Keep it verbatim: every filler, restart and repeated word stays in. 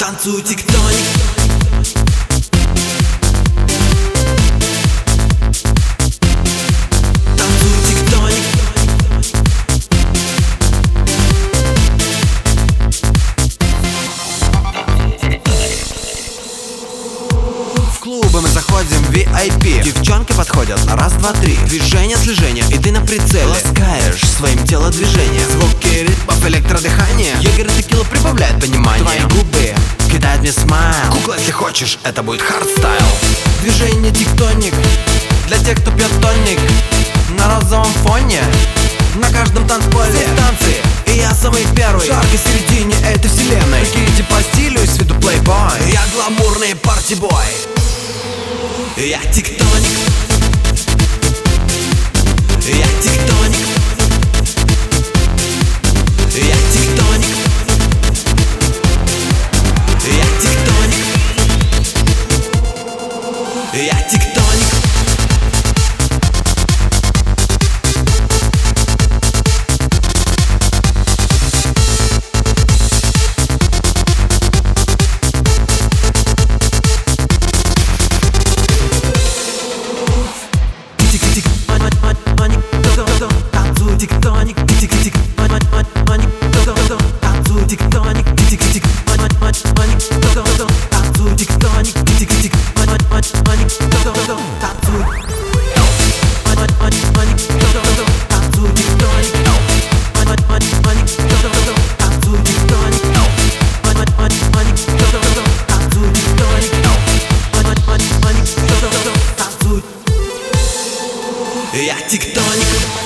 Танцуй тектоник. Танцуй тектоник. В клубы мы заходим ви ай пи. Девчонки подходят на раз, два, три. Движение, слежение, и ты на прицеле. Ласкаешь своим телодвижением. Звуки ритмов, электродыхание. Егерь текила прибавляет понимание. Твои губы кидают мне смайл. Кукла, если хочешь, это будет хардстайл. Движение тектоник для тех, кто пьет тоник. На розовом фоне, на каждом танцполе. Здесь танцы, и я самый первый. В жаркой середине этой вселенной. Прикиньте по стилю и с виду плейбой. Я гламурный партибой. Я тектоник. Я тектоник. Я тектоник. Я тектоник. Я тектоник. Танцуй тектоник, тик-тик-тик, маник, танцуй тектоник, тик-тик-тик, маник, танцуй тектоник, тик-тик-тик, маник, танцуй, танцуй тектоник, танцуй тектоник, танцуй тектоник, танцуй. Я тектоник.